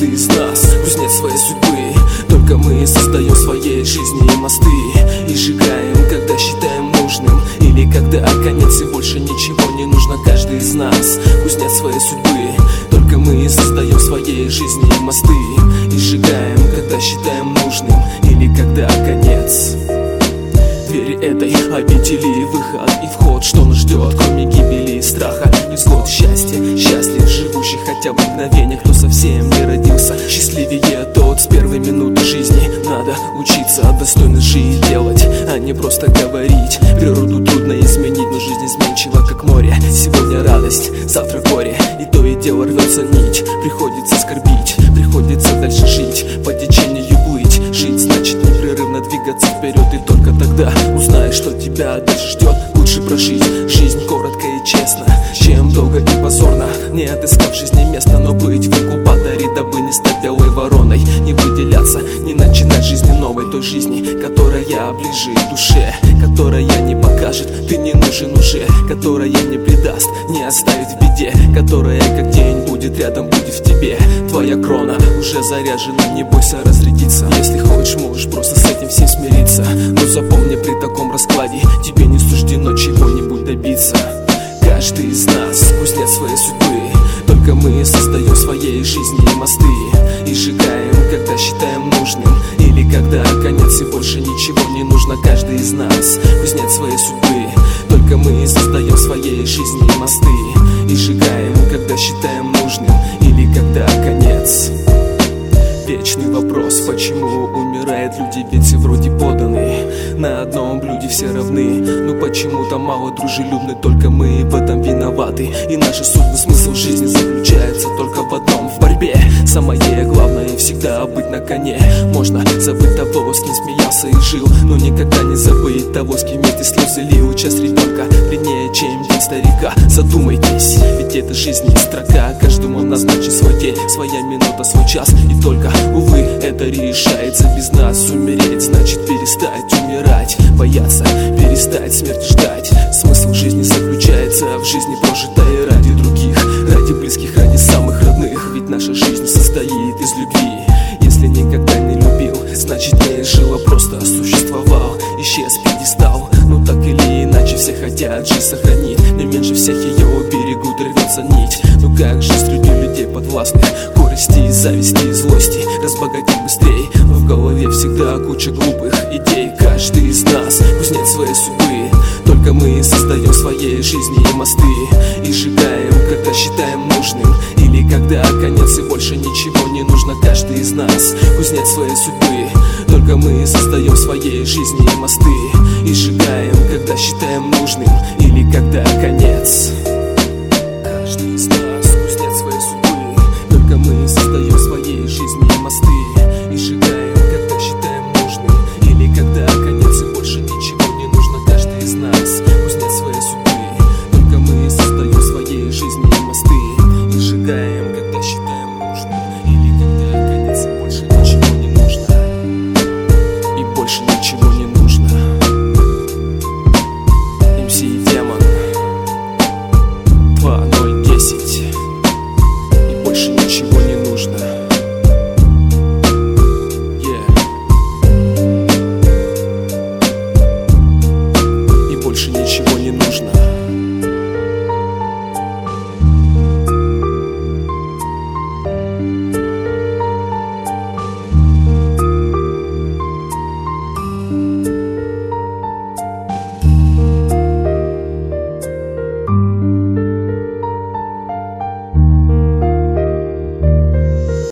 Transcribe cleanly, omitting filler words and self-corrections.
Каждый из нас кузнец своей судьбы. Только мы создаем своей жизни мосты и сжигаем, когда считаем нужным, или когда конец и больше ничего не нужно. Каждый из нас кузнец своей судьбы. Только мы создаем своей жизни мосты и сжигаем, когда считаем нужным, или когда конец. Двери этой обители, выход и вход. Что нас ждет, кроме гибели и страха? Невзгод, счастье, счастлив живущий хотя бы мгновение. Кто совсем не родился, счастливее тот с первой минуты жизни. Надо учиться достойно жить, делать, а не просто говорить. Природу трудно изменить, но жизнь изменчива, как море. Сегодня радость, завтра горе, и то и дело рвется нить. Приходится скорбить, приходится дальше жить, по течению плыть. Жить значит непрерывно двигаться вперед, и только тогда узнаешь, что тебя дальше ждет. Лучше прожить жизнь коротко и честно, чем долго и позорно, не отыскав в жизни места. Но быть в инкубаторе, дабы не стать белой вороной, не выделяться, не начинать жизни новой. Той жизни, которая ближе душе, которая не покажет, ты не нужен уже, которая не предаст, не оставит в беде, которая как день будет рядом, будет в тебе. Твоя крона уже заряжена, не бойся разрядиться. Если хочешь, можешь просто с этим всем смириться. Но запомни, при таком раскладе тебе не суждено чего-нибудь добиться. Каждый из нас кузнец своей судьбы. Только мы создаем своей жизни мосты и сжигаем, когда считаем нужным, или когда конец и больше ничего не нужно. Каждый из нас кузнец своей судьбы. Только мы создаем своей жизни мосты и сжигаем, когда считаем нужным, или когда конец. Вечный вопрос, почему умирают люди, ведь все вроде поданы. На одном блюде все равны, но почему-то мало дружелюбны. Только мы в этом виноваты, и наш сутный смысл жизни заключается только в одном: в борьбе. Самое главное всегда быть на коне. Можно забыть того, с кем смеялся и жил, но никогда не забыть того, с кем вместе слезы лил. Час ребенка длиннее, чем день старика. Задумайтесь, ведь это жизнь не строка. Каждому назначен свой день, своя минута, свой час. И только, увы, это решается без нас. Умереть значит перестать умирать, бояться, перестать смерть ждать. Смысл жизни заключается в жизни, прожитой ради других, ради близких, ради самых родных. Ведь наша жизнь состоит из любви. Если никогда не любил, значит не жил, а просто существовал. Исчез пьедестал, но так или иначе все хотят жизнь сохранить, но меньше всех ее берегут, рвется нить. Но как же среди людей подвластных корости, зависти, злости разбогатеть быстрее? Но в голове всегда куча глупых идей. Каждый из нас кузнец своей судьбы. Только мы создаем своей жизни мосты и сжигаем, когда считаем нужным, или когда конец и больше ничего не нужно. Каждый из нас кузнец своей судьбы. Только мы создаем своей жизни мосты и сжигаем, когда считаем нужным, или когда конец.